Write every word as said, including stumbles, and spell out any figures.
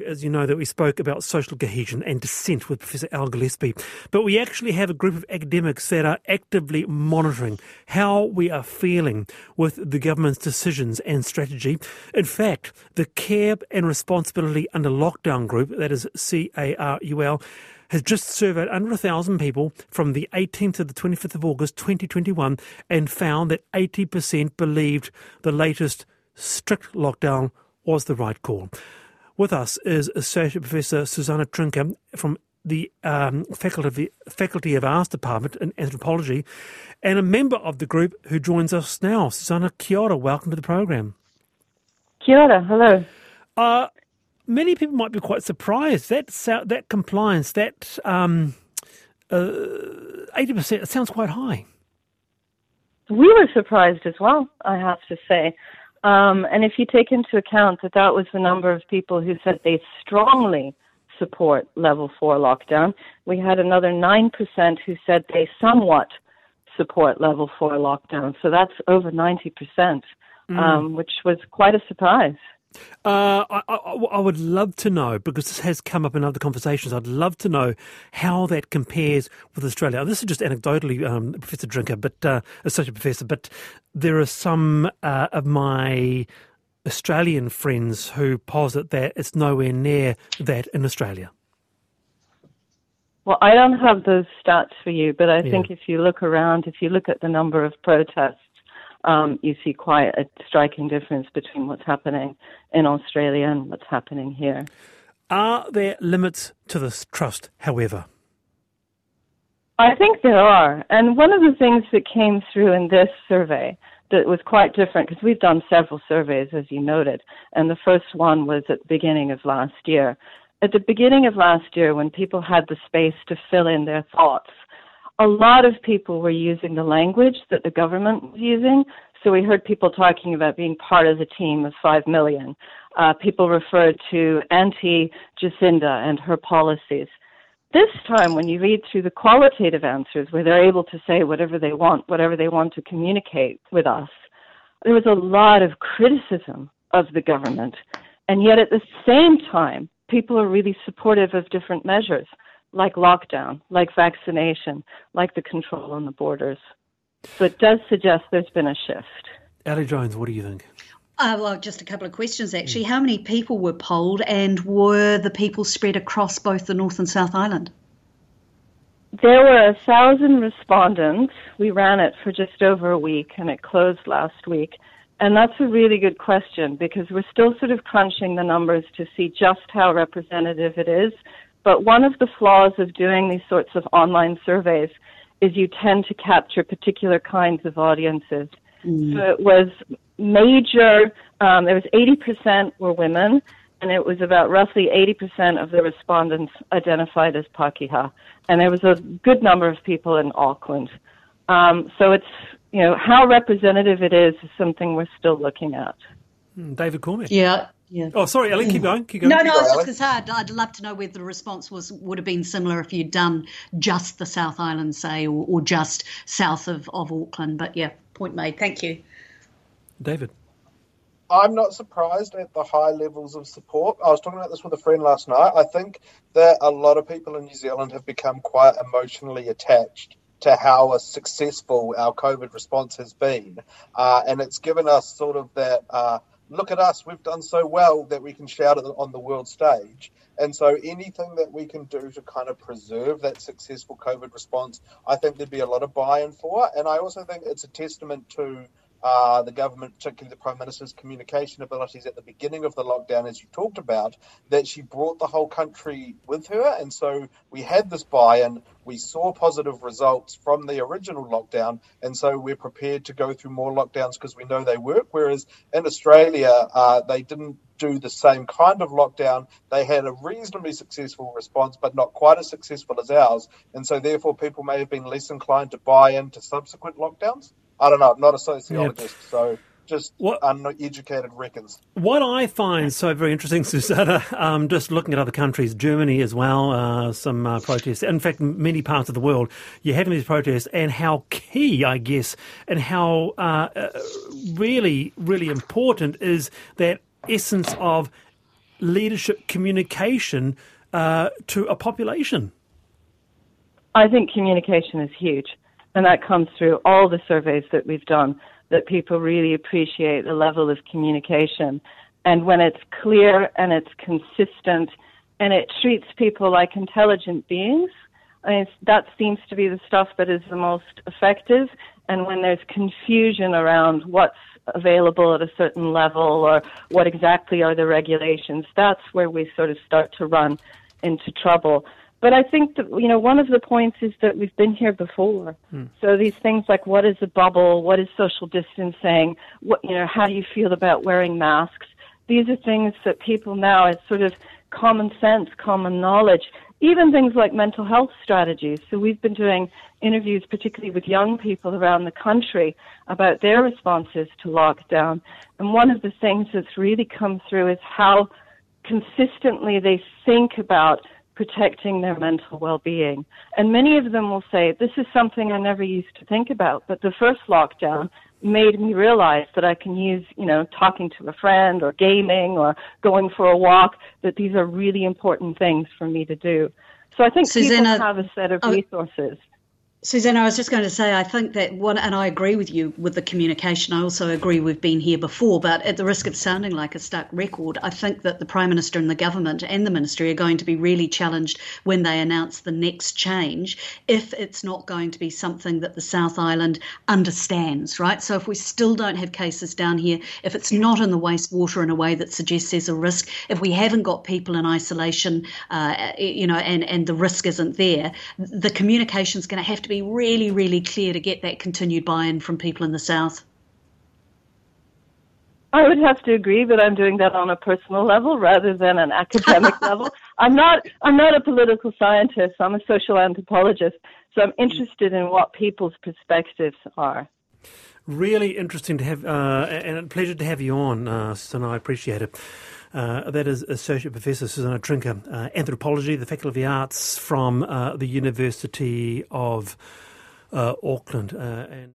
as you know, that we spoke about social cohesion and dissent with Professor Al Gillespie. But we actually have a group of academics that are actively monitoring how we are feeling with the government's decisions and strategy. In fact, the Care and Responsibility Under Lockdown group, that is C A R U L, has just surveyed under one thousand people from the eighteenth to the twenty-fifth of August twenty twenty-one and found that eighty percent believed the latest strict lockdown was the right call. With us is Associate Professor Susana Trinca from the um, faculty, of the faculty of Arts Department in Anthropology and a member of the group who joins us now. Susana, kia ora, welcome to the program. Kia ora, hello. Uh, many people might be quite surprised. That, that compliance, that um, uh, eighty percent, it sounds quite high. We were surprised as well, I have to say. Um, and if you take into account that that was the number of people who said they strongly support level four lockdown, we had another nine percent who said they somewhat support level four lockdown. So that's over ninety percent, mm. um, which was quite a surprise. Uh, I, I, I would love to know, because this has come up in other conversations, I'd love to know how that compares with Australia. This is just anecdotally, um, Professor Trinca, but uh, Associate Professor, but there are some uh, of my Australian friends who posit that it's nowhere near that in Australia. Well, I don't have those stats for you, but I yeah. think if you look around, if you look at the number of protests, Um, you see quite a striking difference between what's happening in Australia and what's happening here. Are there limits to this trust, however? I think there are. And one of the things that came through in this survey that was quite different, because we've done several surveys, as you noted, and the first one was at the beginning of last year. At the beginning of last year, when people had the space to fill in their thoughts, a lot of people were using the language that the government was using. So we heard people talking about being part of the team of five million. Uh, people referred to Auntie Jacinda and her policies. This time, when you read through the qualitative answers, where they're able to say whatever they want, whatever they want to communicate with us, there was a lot of criticism of the government. And yet at the same time, people are really supportive of different measures, like lockdown, like vaccination, like the control on the borders. So it does suggest there's been a shift. Ali Jones, what do you think? Uh, well, just a couple of questions, actually. How many people were polled, and were the people spread across both the North and South Island? There were a thousand respondents. We ran it for just over a week, and it closed last week. And that's a really good question, because we're still sort of crunching the numbers to see just how representative it is. But one of the flaws of doing these sorts of online surveys is you tend to capture particular kinds of audiences. Mm. So it was major, um, there was eighty percent were women, and it was about roughly eighty percent of the respondents identified as Pakeha. And there was a good number of people in Auckland. Um, so it's, you know, how representative it is is something we're still looking at. David Cormick. Yeah. Yeah. Oh, sorry, Ellie, keep going. Keep going. No, no, I was going, just going to say, I'd, I'd love to know whether the response was would have been similar if you'd done just the South Island, say, or, or just south of, of Auckland. But yeah, point made. Thank you. David. I'm not surprised at the high levels of support. I was talking about this with a friend last night. I think that a lot of people in New Zealand have become quite emotionally attached to how successful our COVID response has been. Uh, and it's given us sort of that... Uh, look at us, we've done so well that we can shout it on the world stage. And so anything that we can do to kind of preserve that successful COVID response, I think there'd be a lot of buy-in for. And I also think it's a testament to uh, the government, particularly the Prime Minister's communication abilities at the beginning of the lockdown, as you talked about, that she brought the whole country with her. And so we had this buy-in, we saw positive results from the original lockdown, and so we're prepared to go through more lockdowns because we know they work. Whereas in Australia, uh, they didn't do the same kind of lockdown. They had a reasonably successful response, but not quite as successful as ours. And so therefore people may have been less inclined to buy into subsequent lockdowns. I don't know, I'm not a sociologist, yeah. so just what, uneducated reckons. What I find so very interesting, Susana, um, just looking at other countries, Germany as well, uh, some uh, protests, in fact, many parts of the world, you're having these protests, and how key, I guess, and how uh, uh, really, really important is that essence of leadership communication uh, to a population? I think communication is huge, and that comes through all the surveys that we've done, that people really appreciate the level of communication. And when it's clear and it's consistent and it treats people like intelligent beings, I mean, that seems to be the stuff that is the most effective. And when there's confusion around what's available at a certain level or what exactly are the regulations, that's where we sort of start to run into trouble. But I think that, you know, one of the points is that we've been here before. Hmm. So these things like what is a bubble, what is social distancing, what, you know, how do you feel about wearing masks? These are things that people now, it's sort of common sense, common knowledge, even things like mental health strategies. So we've been doing interviews, particularly with young people around the country, about their responses to lockdown. And one of the things that's really come through is how consistently they think about protecting their mental well-being. And many of them will say, this is something I never used to think about, but the first lockdown made me realize that I can use, you know, talking to a friend or gaming or going for a walk, that these are really important things for me to do. So I think Susanna, people have a set of resources. Susanna, I was just going to say, I think that one, and I agree with you with the communication. I also agree we've been here before, but at the risk of sounding like a stuck record, I think that the Prime Minister and the government and the ministry are going to be really challenged when they announce the next change, if it's not going to be something that the South Island understands, right? So if we still don't have cases down here, if it's not in the wastewater in a way that suggests there's a risk, if we haven't got people in isolation, uh, you know, and, and the risk isn't there, the communication's going to have to be really, really clear to get that continued buy-in from people in the South. I would have to agree, but I'm doing that on a personal level rather than an academic level. I'm not I'm not a political scientist. I'm a social anthropologist, so I'm interested in what people's perspectives are. Really interesting to have, uh, and a pleasure to have you on, uh, Susanna. I appreciate it. Uh, that is Associate Professor Susanna Trinka, uh, Anthropology, the Faculty of Arts from uh, the University of uh, Auckland. Uh, and